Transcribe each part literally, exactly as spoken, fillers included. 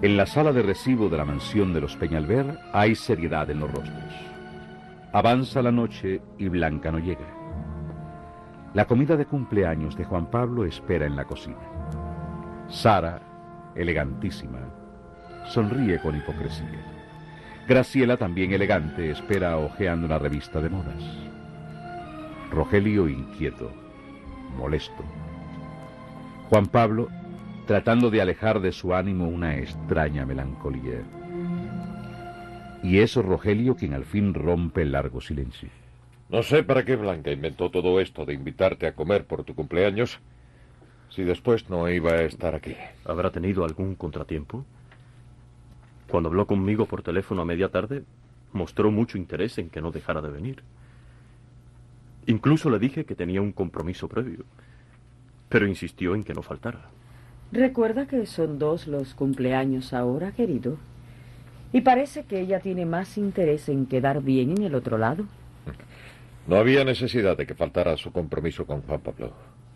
En la sala de recibo de la mansión de los Peñalver hay seriedad en los rostros. Avanza la noche y Blanca no llega. La comida de cumpleaños de Juan Pablo espera en la cocina. Sara, elegantísima, sonríe con hipocresía. Graciela, también elegante, espera hojeando una revista de modas. Rogelio, inquieto, molesto. Juan Pablo, tratando de alejar de su ánimo una extraña melancolía. Y es Rogelio quien al fin rompe el largo silencio. No sé para qué Blanca inventó todo esto de invitarte a comer por tu cumpleaños, si después no iba a estar aquí. ¿Habrá tenido algún contratiempo? Cuando habló conmigo por teléfono a media tarde, mostró mucho interés en que no dejara de venir. Incluso le dije que tenía un compromiso previo, pero insistió en que no faltara. Recuerda que son dos los cumpleaños ahora, querido. Y parece que ella tiene más interés en quedar bien en el otro lado. No había necesidad de que faltara a su compromiso con Juan Pablo.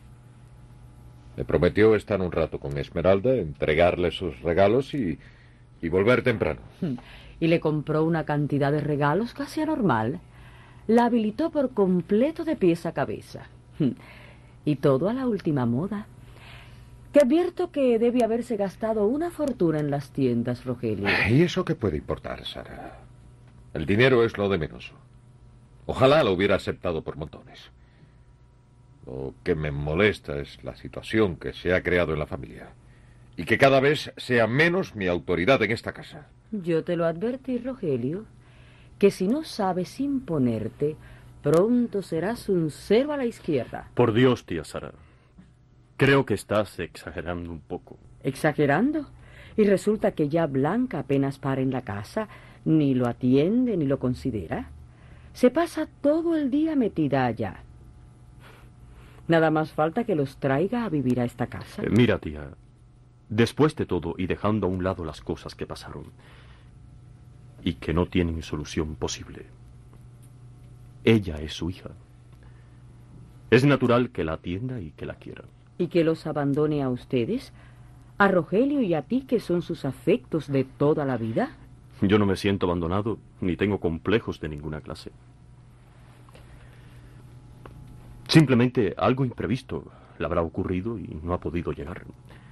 Me prometió estar un rato con Esmeralda, entregarle sus regalos y, y volver temprano. Y le compró una cantidad de regalos casi anormal. La habilitó por completo de pies a cabeza. Y todo a la última moda. Que advierto que debe haberse gastado una fortuna en las tiendas, Rogelio. ¿Y eso qué puede importar, Sara? El dinero es lo de menos. Ojalá lo hubiera aceptado por montones. Lo que me molesta es la situación que se ha creado en la familia. Y que cada vez sea menos mi autoridad en esta casa. Yo te lo advertí, Rogelio, que si no sabes imponerte, pronto serás un cero a la izquierda. Por Dios, tía Sara. Creo que estás exagerando un poco. ¿Exagerando? Y resulta que ya Blanca apenas para en la casa, ni lo atiende ni lo considera. Se pasa todo el día metida allá. Nada más falta que los traiga a vivir a esta casa. Eh, mira, tía, después de todo y dejando a un lado las cosas que pasaron y que no tienen solución posible, ella es su hija. Es natural que la atienda y que la quiera. ¿Y que los abandone a ustedes? ¿A Rogelio y a ti, que son sus afectos de toda la vida? Yo no me siento abandonado, ni tengo complejos de ninguna clase. Simplemente algo imprevisto le habrá ocurrido y no ha podido llegar.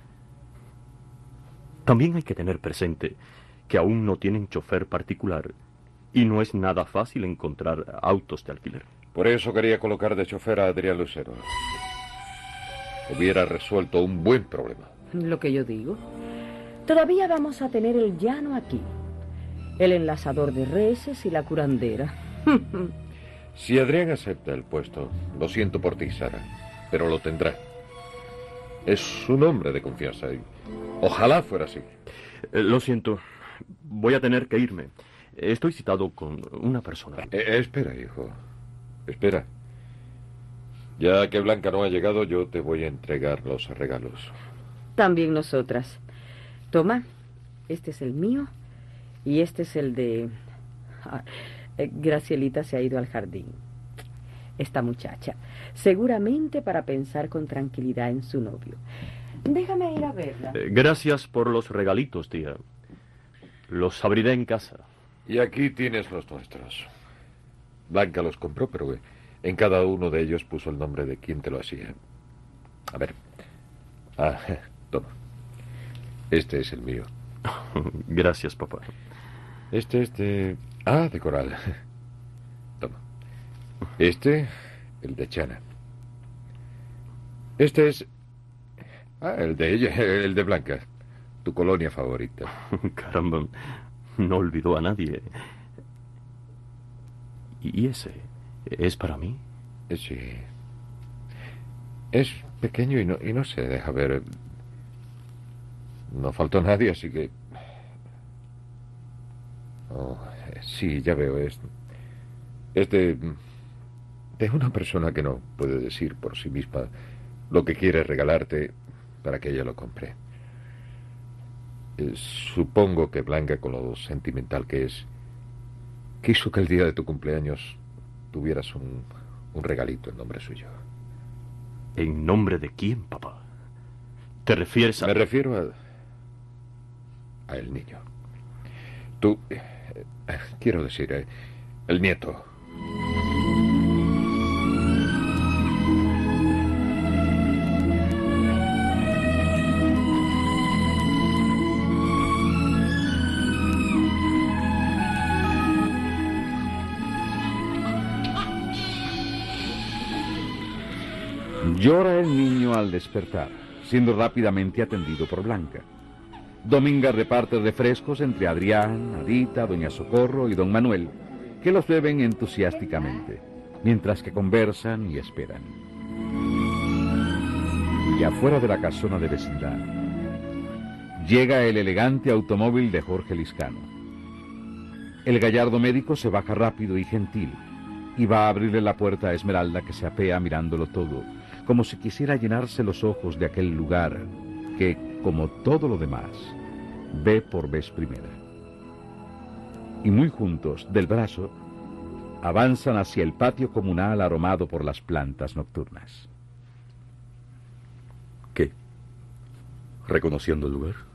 También hay que tener presente que aún no tienen chofer particular y no es nada fácil encontrar autos de alquiler. Por eso quería colocar de chofer a Adrián Lucero. Hubiera resuelto un buen problema. Lo que yo digo. Todavía vamos a tener el llano aquí. El enlazador de reses y la curandera. Si Adrián acepta el puesto, lo siento por ti, Sara, pero lo tendrá. Es un hombre de confianza y ojalá fuera así. Eh, lo siento, voy a tener que irme. Estoy citado con una persona. Eh, espera, hijo. Espera. Ya que Blanca no ha llegado, yo te voy a entregar los regalos. También nosotras. Toma, este es el mío y este es el de... Ah, eh, Gracielita se ha ido al jardín. Esta muchacha, seguramente para pensar con tranquilidad en su novio. Déjame ir a verla. Eh, gracias por los regalitos, tía. Los abriré en casa. Y aquí tienes los nuestros. Blanca los compró, pero en cada uno de ellos puso el nombre de quien te lo hacía. A ver. Ah, toma. Este es el mío. Gracias, papá. Este es de... Ah, de Coral. Toma. Este, el de Chana. Este es... Ah, el de ella, el de Blanca. Tu colonia favorita. Caramba, no olvidó a nadie. ¿Y ese es para mí? Sí. Es pequeño y no, y no se deja ver. No faltó nadie, así que... Oh, sí, ya veo. Es, es de... de una persona que no puede decir por sí misma lo que quiere regalarte para que ella lo compre. Eh, supongo que Blanca, con lo sentimental que es, quiso que el día de tu cumpleaños tuvieras un, un regalito en nombre suyo. ¿En nombre de quién, papá? ¿Te refieres a...? Me refiero a... a el niño. Tú, eh, eh, quiero decir, eh, el nieto. Llora el niño al despertar, siendo rápidamente atendido por Blanca. Dominga reparte refrescos entre Adrián, Adita, Doña Socorro y Don Manuel, que los beben entusiásticamente, mientras que conversan y esperan. Y afuera de la casona de vecindad, llega el elegante automóvil de Jorge Lizcano. El gallardo médico se baja rápido y gentil, y va a abrirle la puerta a Esmeralda, que se apea mirándolo todo, como si quisiera llenarse los ojos de aquel lugar que, como todo lo demás, ve por vez primera. Y muy juntos, del brazo, avanzan hacia el patio comunal aromado por las plantas nocturnas. ¿Qué? ¿Reconociendo el lugar?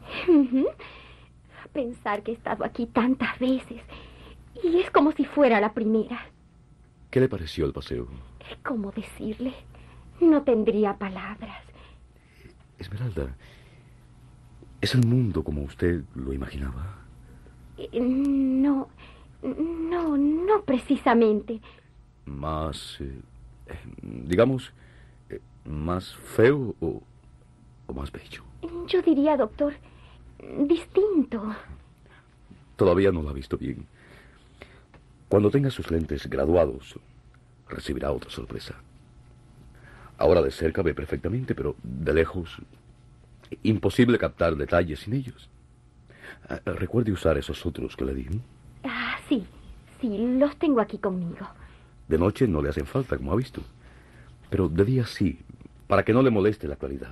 Pensar que he estado aquí tantas veces, y es como si fuera la primera. ¿Qué le pareció el paseo? ¿Cómo decirle? No tendría palabras. Esmeralda, ¿es el mundo como usted lo imaginaba? Eh, No, no, no precisamente. Más, eh, eh, digamos, eh, más feo o, o más bello. Yo diría, doctor, distinto. Todavía no lo ha visto bien. Cuando tenga sus lentes graduados, recibirá otra sorpresa. Ahora de cerca ve perfectamente, pero de lejos, imposible captar detalles sin ellos. Ah, recuerde usar esos otros que le di. Ah, sí, sí, los tengo aquí conmigo. De noche no le hacen falta, como ha visto. Pero de día sí, para que no le moleste la claridad.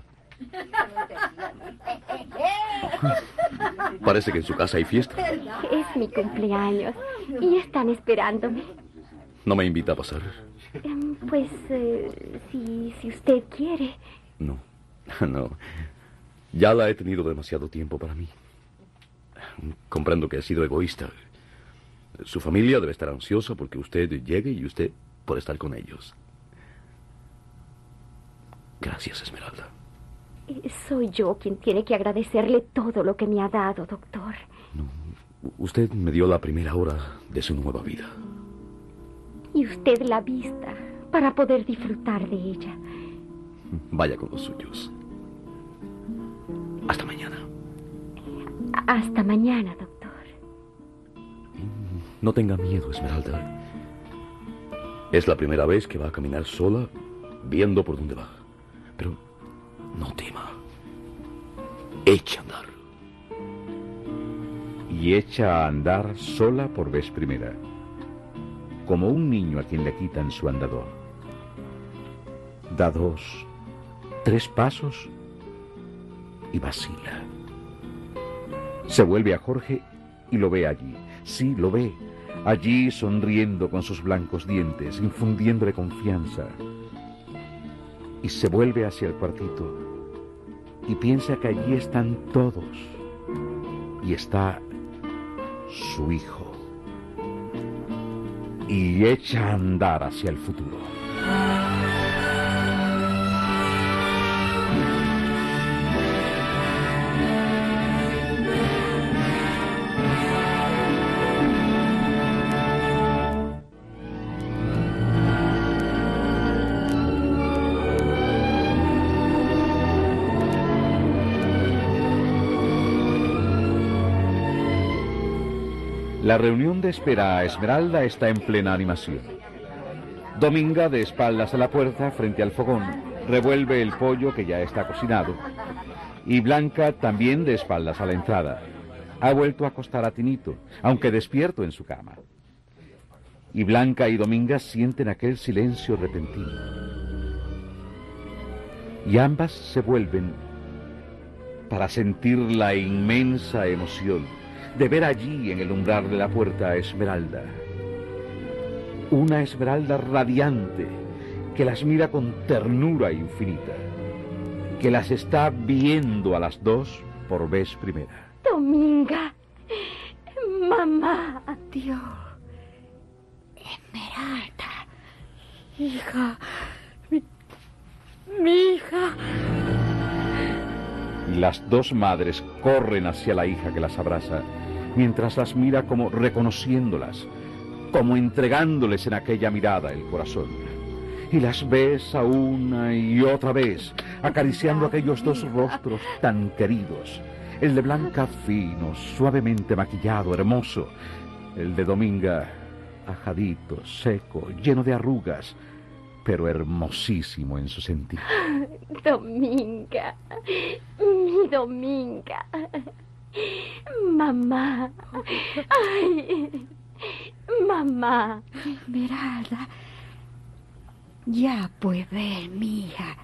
Parece que en su casa hay fiesta. Es mi cumpleaños y están esperándome. ¿No me invita a pasar? Em, Pues, eh, si, si usted quiere. No, no. Ya la he tenido demasiado tiempo para mí. Comprendo que ha sido egoísta. Su familia debe estar ansiosa porque usted llegue y usted por estar con ellos. Gracias, Esmeralda. Eh, Soy yo quien tiene que agradecerle todo lo que me ha dado, doctor. No, usted me dio la primera hora de su nueva vida. Y usted la vista para poder disfrutar de ella. Vaya con los suyos. Hasta mañana. Hasta mañana, doctor. No tenga miedo, Esmeralda. Es la primera vez que va a caminar sola, viendo por dónde va. Pero no tema. Echa a andar. Y echa a andar sola por vez primera, como un niño a quien le quitan su andador. Da dos, tres pasos y vacila. Se vuelve a Jorge y lo ve allí. Sí, lo ve. Allí sonriendo con sus blancos dientes, infundiéndole confianza. Y se vuelve hacia el cuartito y piensa que allí están todos. Y está su hijo. Y echa a andar hacia el futuro. La reunión de espera a Esmeralda está en plena animación. Dominga, de espaldas a la puerta, frente al fogón, revuelve el pollo que ya está cocinado. Y Blanca, también de espaldas a la entrada, ha vuelto a acostar a Tinito, aunque despierto en su cama. Y Blanca y Dominga sienten aquel silencio repentino. Y ambas se vuelven para sentir la inmensa emoción de ver allí en el umbral de la puerta a Esmeralda. Una Esmeralda radiante que las mira con ternura infinita, que las está viendo a las dos por vez primera. Dominga. Mamá. Dios. Esmeralda. Hija. Mi, mi hija. Las dos madres corren hacia la hija que las abraza, mientras las mira como reconociéndolas, como entregándoles en aquella mirada el corazón. Y las besa una y otra vez, acariciando aquellos dos rostros tan queridos. El de Blanca fino, suavemente maquillado, hermoso. El de Dominga, ajadito, seco, lleno de arrugas, pero hermosísimo en su sentido. Dominga, mi Dominga. Mamá. Ay, mamá. Esmeralda. Ya pues ver, mija.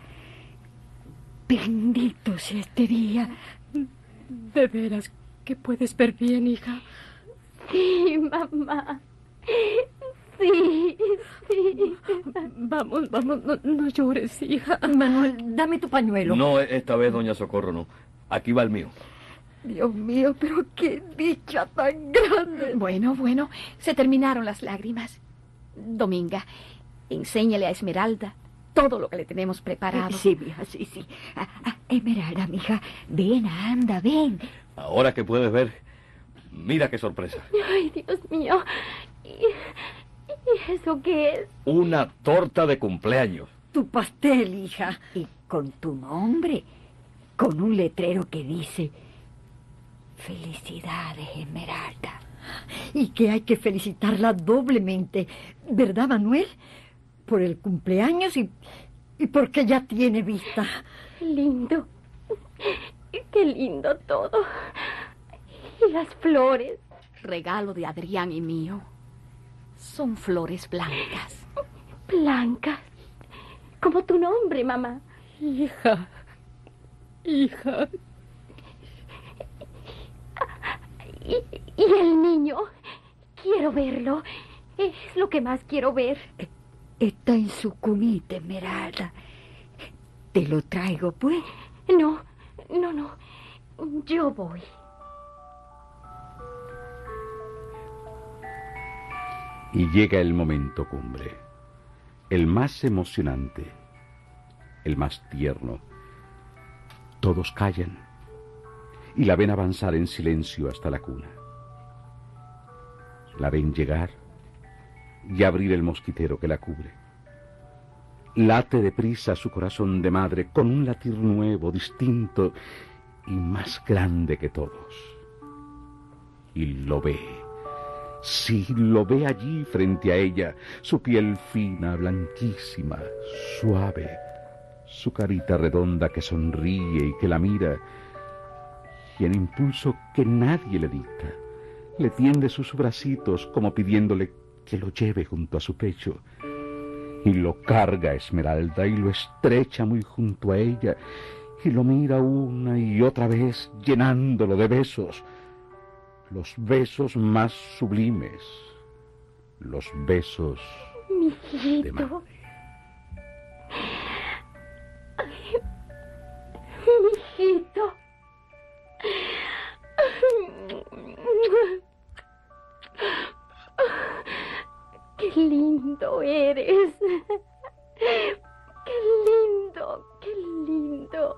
Bendito sea este día. ¿De veras que puedes ver bien, hija? Sí, mamá. Sí, sí. Vamos, vamos, no, no llores, hija. Manuel, dame tu pañuelo. No, esta vez, doña Socorro, no. Aquí va el mío. Dios mío, pero qué dicha tan grande. Bueno, bueno, se terminaron las lágrimas. Dominga, enséñale a Esmeralda todo lo que le tenemos preparado. Sí, mija, sí, sí. Ah, ah, Esmeralda, mija, ven, anda, ven. Ahora que puedes ver, mira qué sorpresa. Ay, Dios mío. ¿Y, y eso qué es? Una torta de cumpleaños. Tu pastel, hija. Y con tu nombre, con un letrero que dice: felicidades, Esmeralda. Y que hay que felicitarla doblemente, ¿verdad, Manuel? Por el cumpleaños y, y porque ya tiene vista. Qué lindo. Qué lindo todo. Y las flores. Regalo de Adrián y mío. Son flores blancas. Blancas. Como tu nombre, mamá. Hija. Hija. ¿Y, y el niño? Quiero verlo. Es lo que más quiero ver. Está en su cunita, Esmeralda. ¿Te lo traigo, pues? No, no, no. Yo voy. Y llega el momento cumbre, el más emocionante, el más tierno. Todos callan y la ven avanzar en silencio hasta la cuna. La ven llegar y abrir el mosquitero que la cubre. Late deprisa su corazón de madre con un latir nuevo, distinto y más grande que todos. Y lo ve. Sí, lo ve allí frente a ella, su piel fina, blanquísima, suave, su carita redonda que sonríe y que la mira, y en impulso que nadie le dicta, le tiende sus bracitos como pidiéndole que lo lleve junto a su pecho, y lo carga a Esmeralda y lo estrecha muy junto a ella, y lo mira una y otra vez llenándolo de besos, los besos más sublimes, los besos Mijito. de madre. Ay, mijito. Qué lindo eres. Qué lindo, qué lindo.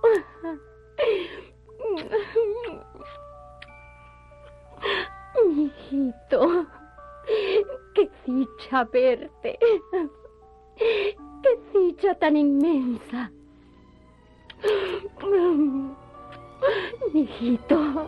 Mijito, qué dicha verte. Qué dicha tan inmensa. Mijito.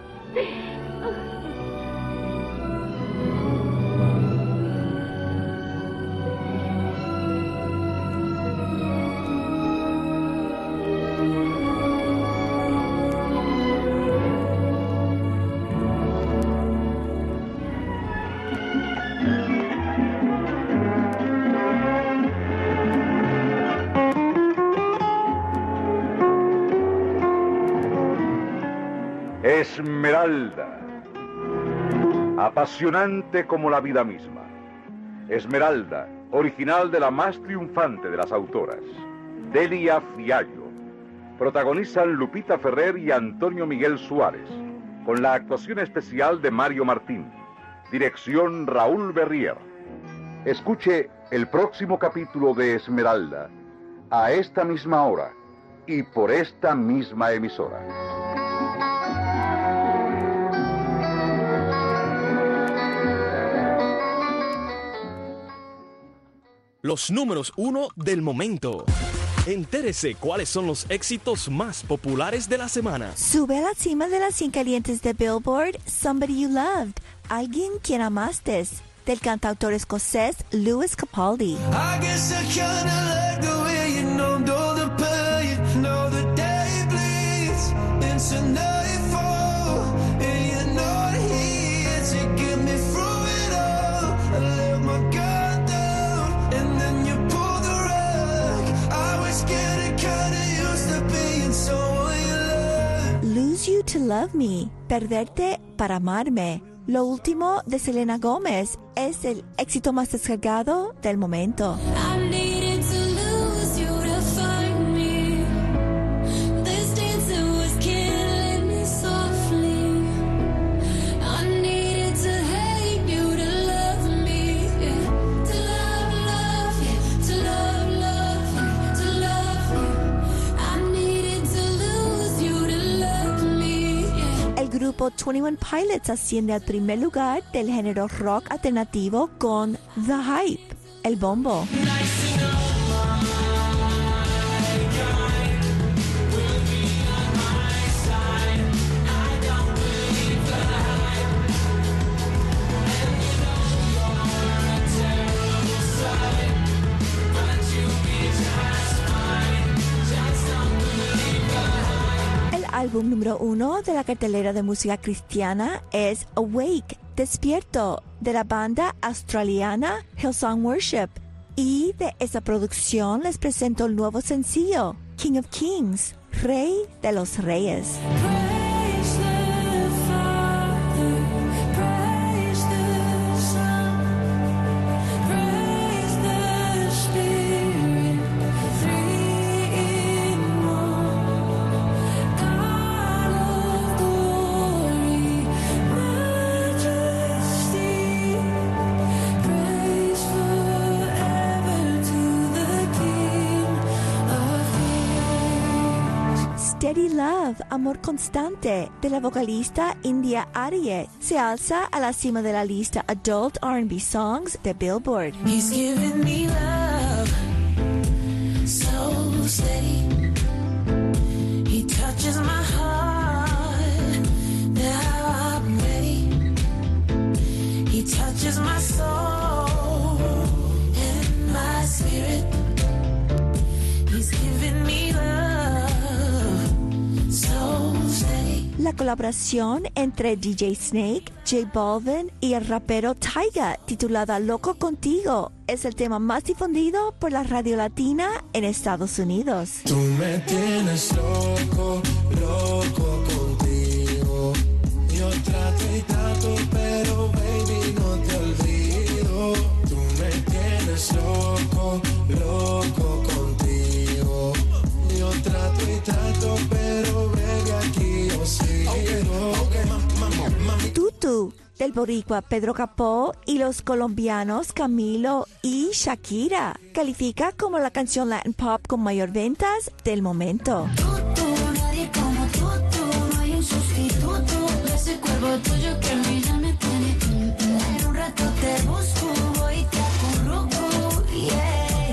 Esmeralda, apasionante como la vida misma. Esmeralda, original de la más triunfante de las autoras, Delia Fiallo. Protagonizan Lupita Ferrer y Antonio Miguel Suárez. con la actuación especial de Mario Martín. Dirección Raúl Berrier. Escuche el próximo capítulo de Esmeralda, a esta misma hora y por esta misma emisora. Los números uno del momento. Entérese cuáles son los éxitos más populares de la semana. Sube a la cima de las cien calientes de Billboard, Somebody You Loved, Alguien Quien Amaste, del cantautor escocés Lewis Capaldi. I guess I kinda like the way you know, know the pain, know the day bleeds into nightfall, and you're not here to get me through it all. I let my guard down, and then you pulled the rug. I was getting kinda used to being someone you love. Lose You to Love Me, Perderte para Amarme. Lo último de Selena Gómez es el éxito más descargado del momento. El grupo veintiuno Pilots asciende al primer lugar del género rock alternativo con The Hype, El Bombo. El álbum número uno de la cartelera de música cristiana es Awake, Despierto, de la banda australiana Hillsong Worship. Y de esa producción les presento el nuevo sencillo, King of Kings, Rey de los Reyes. Steady Love, Amor Constante, de la vocalista India Arie, se alza a la cima de la lista Adult R and B Songs de Billboard. He's giving me love, so steady. He touches my heart, now I'm ready. He touches my soul and my spirit. He's giving me love. La colaboración entre D J Snake, J Balvin y el rapero Tyga, titulada Loco Contigo, es el tema más difundido por la radio latina en Estados Unidos. Tú me tienes loco, loco contigo. Yo trato y trato, pero baby no te olvido. Tú me tienes loco, loco contigo. Yo trato y trato, pero baby aquí yo sigo. Tutu, del boricua Pedro Capó y los colombianos Camilo y Shakira, califica como la canción Latin Pop con mayor ventas del momento. Tutu, nadie como Tutu, no hay un sustituto. Ese cuerpo tuyo que a mí ya me tiene. En un rato te busco, voy y te acurruco, yeah.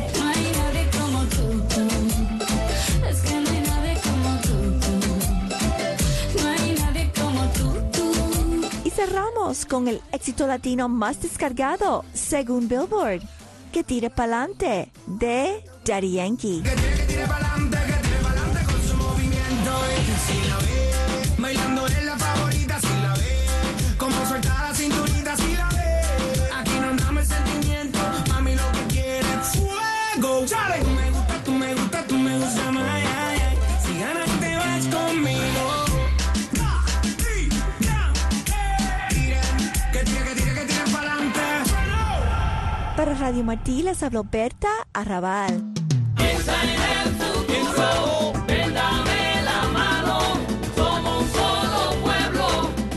Cerramos con el éxito latino más descargado, según Billboard, Que Tire Pa'lante, de Daddy Yankee. Que tire, que tire pa'lante, que tire pa'lante con su movimiento. Si la ve, bailando es la favorita, si la ve, como suelta la cinturita, si la ve. Aquí no andamos el sentimiento, mami lo que quiere es fuego. Chale. Tú me gusta, tú me gusta, tú me gusta más, ay, ay. Si ganas te vas conmigo. Para Radio Martí les habló Berta Arrabal. Piensa en el futuro, ven dame la mano, somos un solo pueblo,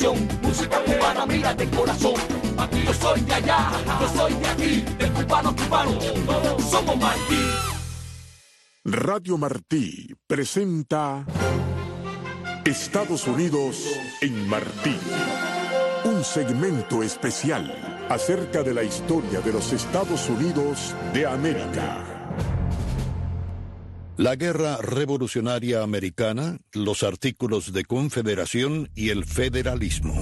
nación, música cubana, mira de corazón. Aquí yo soy de allá, yo soy de aquí, de cubano cubano, todos somos Martí. Radio Martí presenta Estados Unidos en Martí, un segmento especial acerca de la historia de los Estados Unidos de América. La Guerra Revolucionaria Americana, los artículos de confederación y el federalismo.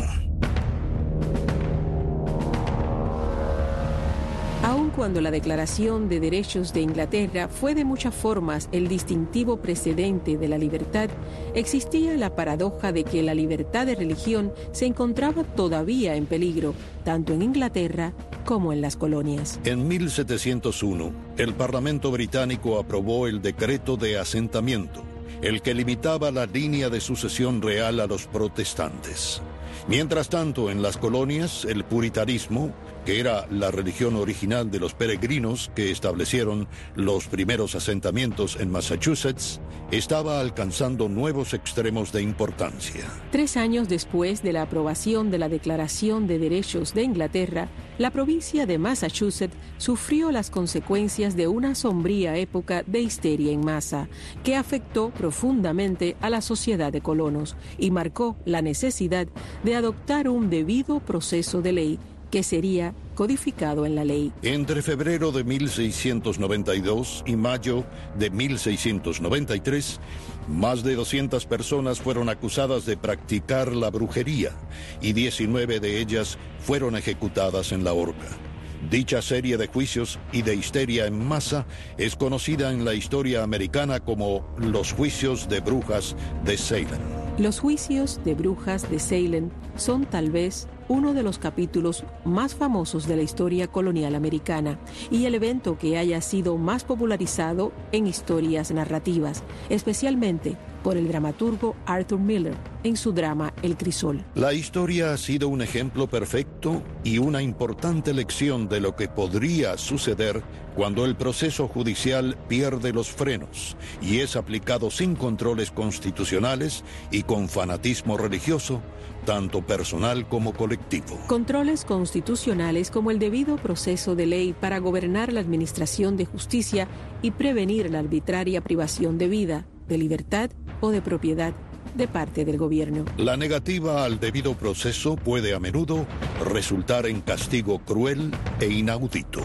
Aun cuando la Declaración de Derechos de Inglaterra fue de muchas formas el distintivo precedente de la libertad, existía la paradoja de que la libertad de religión se encontraba todavía en peligro, tanto en Inglaterra como en las colonias. En mil setecientos uno, el Parlamento británico aprobó el Decreto de Asentamiento, el que limitaba la línea de sucesión real a los protestantes. Mientras tanto, en las colonias, el puritanismo, que era la religión original de los peregrinos que establecieron los primeros asentamientos en Massachusetts, estaba alcanzando nuevos extremos de importancia. Tres años después de la aprobación de la Declaración de Derechos de Inglaterra, la provincia de Massachusetts sufrió las consecuencias de una sombría época de histeria en masa, que afectó profundamente a la sociedad de colonos y marcó la necesidad de adoptar un debido proceso de ley que sería codificado en la ley. Entre febrero de mil seiscientos noventa y dos y mayo de mil seiscientos noventa y tres, más de doscientas personas fueron acusadas de practicar la brujería y diecinueve de ellas fueron ejecutadas en la horca. Dicha serie de juicios y de histeria en masa es conocida en la historia americana como los juicios de brujas de Salem. Los juicios de brujas de Salem son tal vez uno de los capítulos más famosos de la historia colonial americana y el evento que haya sido más popularizado en historias narrativas, especialmente por el dramaturgo Arthur Miller en su drama El Crisol. La historia ha sido un ejemplo perfecto y una importante lección de lo que podría suceder cuando el proceso judicial pierde los frenos y es aplicado sin controles constitucionales y con fanatismo religioso, tanto personal como colectivo. Controles constitucionales como el debido proceso de ley para gobernar la administración de justicia y prevenir la arbitraria privación de vida, de libertad o de propiedad de parte del gobierno. La negativa al debido proceso puede a menudo resultar en castigo cruel e inaudito.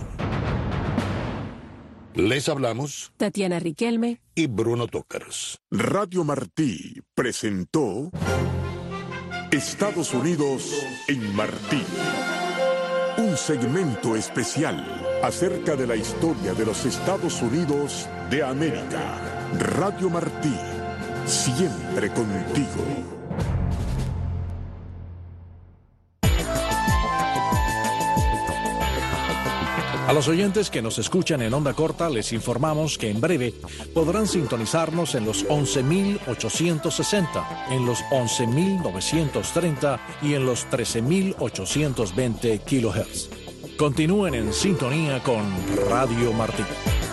Les hablamos Tatiana Riquelme y Bruno Tokars. Radio Martí presentó Estados Unidos en Martí, un segmento especial acerca de la historia de los Estados Unidos de América. Radio Martí, siempre contigo. A los oyentes que nos escuchan en onda corta les informamos que en breve podrán sintonizarnos en los once mil ochocientos sesenta, en los once mil novecientos treinta y en los trece mil ochocientos veinte kilohertz. Continúen en sintonía con Radio Martí.